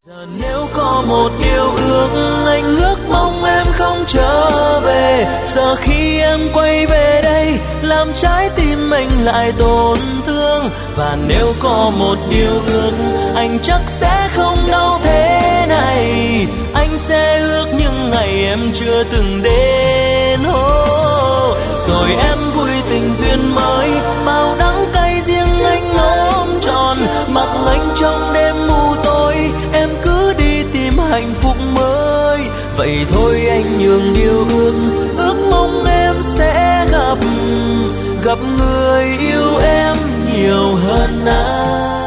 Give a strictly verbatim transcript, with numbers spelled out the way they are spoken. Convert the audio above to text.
Giờ nếu có một điều ước, anh ước mong em không trở về. Giờ khi em quay về đây, làm trái tim anh lại tổn thương. Và nếu có một điều ước, anh chắc sẽ không đau thế này. Anh sẽ ước những ngày em chưa từng đến. Oh, rồi em vui tình duyên mới, bao đắng cay riêng anh ôm trọn. Mặc anh trong đêm mù tối, em cứ đi tìm hạnh phúc mới. Vậy thôi anh nhường điều ước, ước mong em sẽ gặp gặp người yêu em nhiều hơn anh.